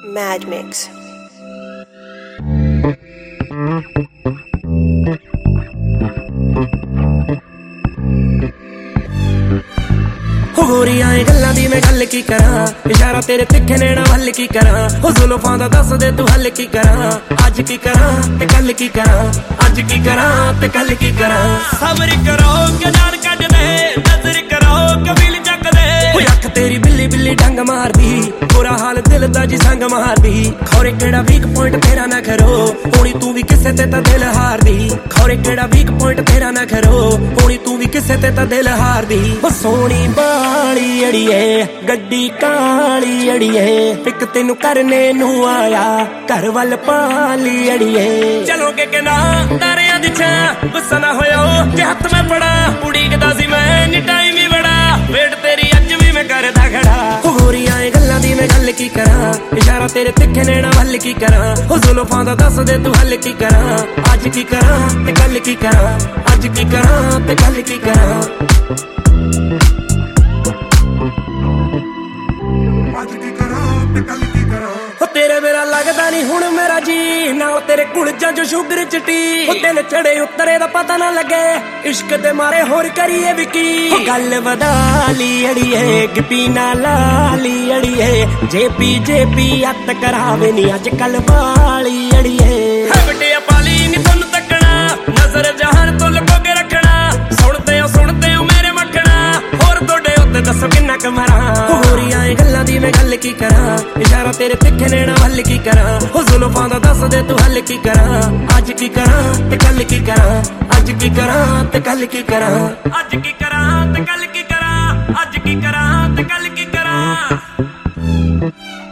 Mad Mix. गोरियां गल्लां दी मैं गल की करां, इशारा तेरे तिखे नेड़ा हल की करां। हो जुल्फां दा दस दे तू हल की करां। अज की करां ते कल की करां, अज की करां ते कल की करां। सबर करो के जान कट दे, नजर करो कबील जग दे। अख तेरी बिल्ली बिल्ली डंग मार दी, बुरा हाल दिल दा जी संग मार दी। खौरे केड़ा वीक पॉइंट तेरा ना करो, होनी तू भी किसे ते ता दिल हार दी। खौरे केड़ा वीक पॉइंट तेरा ना करो, होनी तू भी किसे ते ता दिल हार दी। ओ सोनी बाली अड़िए गड्डी काली अड़िए, पिक तेनू करने नू आया घर वल पाली अड़िए। चलोगे के ना तारियां दी छां, गुस्सा ना होयो जे हत्थ में पड़ा। उड़ीकदा सी मैं नी टाइम ही बड़ा, वेट तेरी अज भी मैं करदा खड़ा। हो गोरियां गल्लां दी मैं गल की करां, इशारा तेरे तिखे नेड़ा हल की करां। हो जुल्फां दा दस दे तू हल की करां। अज की करां ते कल की करां, अज की करां ते कल की करां। तेरे मेरा लगदा नहीं हुण मेरा जी, नाल तेरे कुलजां जो शुगर चिट्टी। दिल चढ़े उतरे दा पता ना लगे, इश्क दे मारे होर करिए विकी। गल वधा ली अड़िए गिपी ना लाली अड़िए, जेपी अत करावे नी अजकल वाली अड़िए। बटिया पाली नी तुन तकना, नजर जहान तो लुको के रखना। सुनते हो मेरे मखना, होर तोड़े उत्ते दसो किन्ना क मरां। गोरियां गल्लां दी मैं गल की करां, इशारा तेरे तिखे नेड़ा हल की करां। हो जुल्फां दा दस दे तू हल की करां। अज की करां ते कल की करां, अज की करां ते कल की करां। अज की करां ते कल की करां, अज की करां ते कल की करां।